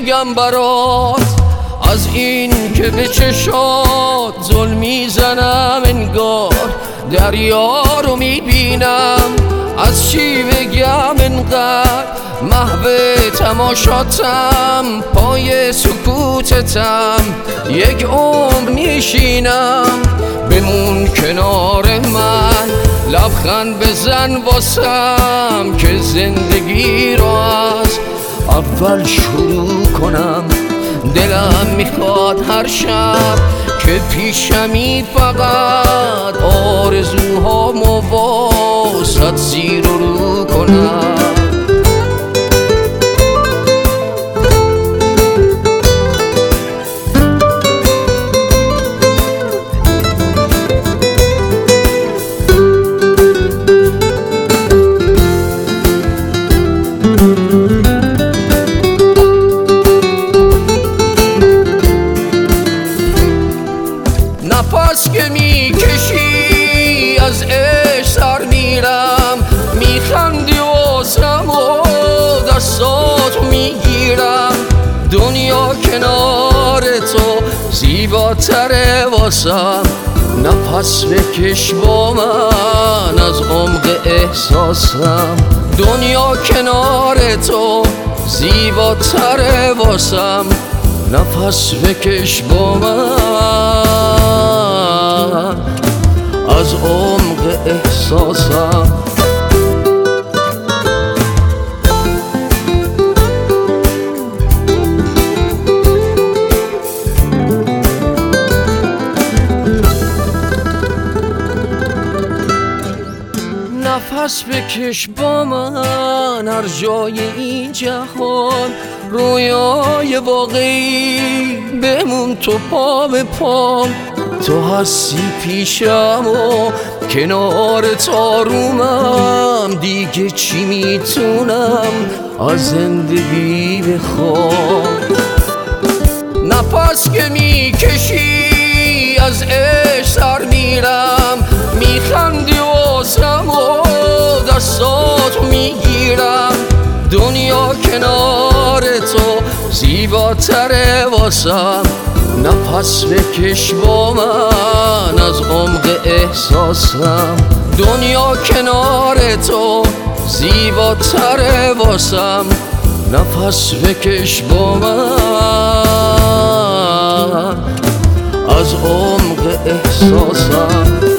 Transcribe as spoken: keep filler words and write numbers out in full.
میگم برات، از این که به چشات ظلم میزنم انگار دریا رو میبینم. از چی بگم انقدر محو تماشاتم، پای سکوتتم یک عمر میشینم. بمون کنار من، لبخند بزن واسم که زندگی رو از اول شروع کنم. دلم میخواد هر شب که پیشمی فقط آرزوهامو واسط زیر و رو کنم. نفس که میکشی از عشق سر میرم، میخندی واسم و دستاتو میگیرم. دنیا کنار تو زیباتره واسم، نفس بکش با من از عمق احساسم. دنیا کنار تو زیباتره واسم، نفس بکش با من از عمق احساسم. نفس بکش با من هر جای این جهان، رویای واقعی بمون تو پا به پام. تو هستی پیشم و کنار تارومم، دیگه چی میتونم از زندگی بخوام. نفس که میکشی از عشق سر میرم، میخندی واسم و دستاتو میگیرم. دنیا کنار تو زیباتره واسم، نفس بکش با من از عمق احساسم. دنیا کنار تو زیباتره واسم، نفس بکش با من از عمق احساسم.